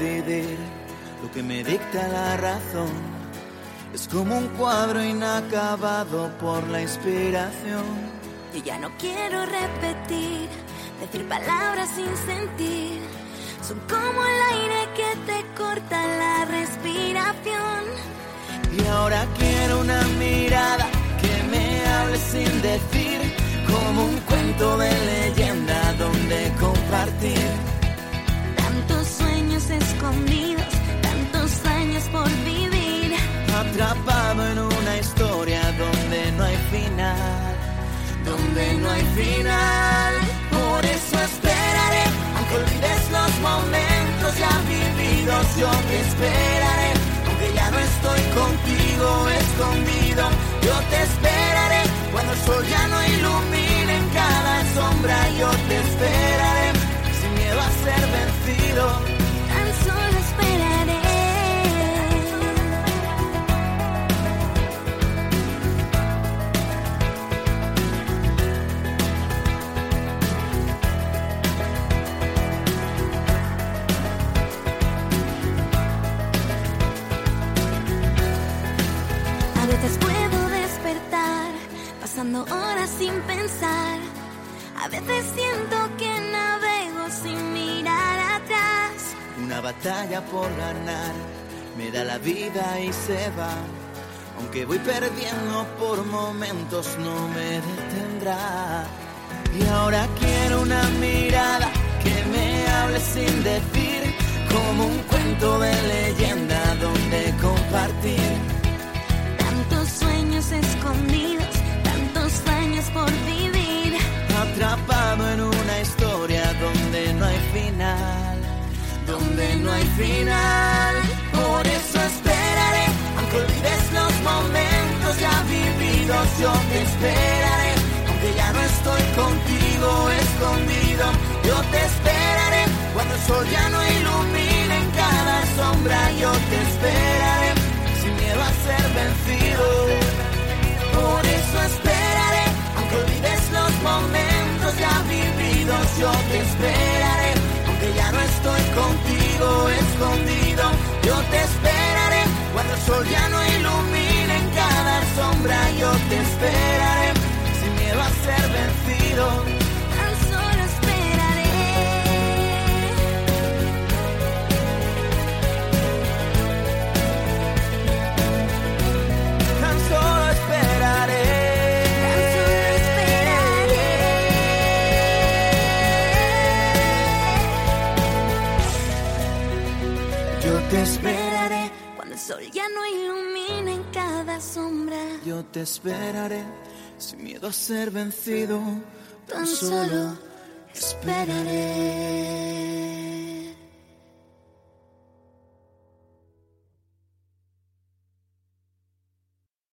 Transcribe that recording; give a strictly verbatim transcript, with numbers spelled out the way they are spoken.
decidir lo que me dicta la razón. Es como un cuadro inacabado por la inspiración. Yo ya no quiero repetir, decir palabras sin sentir. Son como el aire que te corta la respiración. Y ahora quiero una mirada que me hable sin decir, como un cuento de leyenda donde compartir. Tantos sueños escondidos, tantos años por vivir. Atrapado en una historia donde no hay final, donde no hay final. Por eso esperaré, aunque olvides los momentos ya vividos. Yo te esperaré, aunque ya no estoy contigo escondido. Yo te esperaré, cuando el sol ya no ilumine en cada sombra. Yo te esperaré, sin miedo a ser vencido. Tan solo esperaré. A veces puedo despertar, pasando horas sin pensar. A veces siento que navego sin mirar atrás. Una batalla por ganar me da la vida y se va. Aunque voy perdiendo por momentos, no me detendrá. Y ahora quiero una mirada que me hable sin decir, como un cuento de leyenda donde compartir. Tantos sueños escondidos, tantos años por vivir. Atrapado en una historia donde no hay final, donde no hay final. Por eso esperaré, aunque olvides los momentos ya vividos. Yo te esperaré, aunque ya no estoy contigo escondido. Yo te esperaré, cuando el sol ya no ilumine en cada sombra. Yo te esperaré, sin miedo a ser vencido. Por eso esperaré, aunque olvides los momentos ya vividos. Yo te esperaré, aunque ya no estoy contigo escondido. Yo te esperaré, cuando el sol ya no ilumine en cada sombra. Yo te esperaré, sin miedo a ser vencido. Tan solo esperaré. Tan solo esperaré. Tan solo esperaré. Yo te esperaré, Cuando el sol ya no ilumina en cada sombra. yo te esperaré, sin miedo a ser vencido. Tan solo esperaré.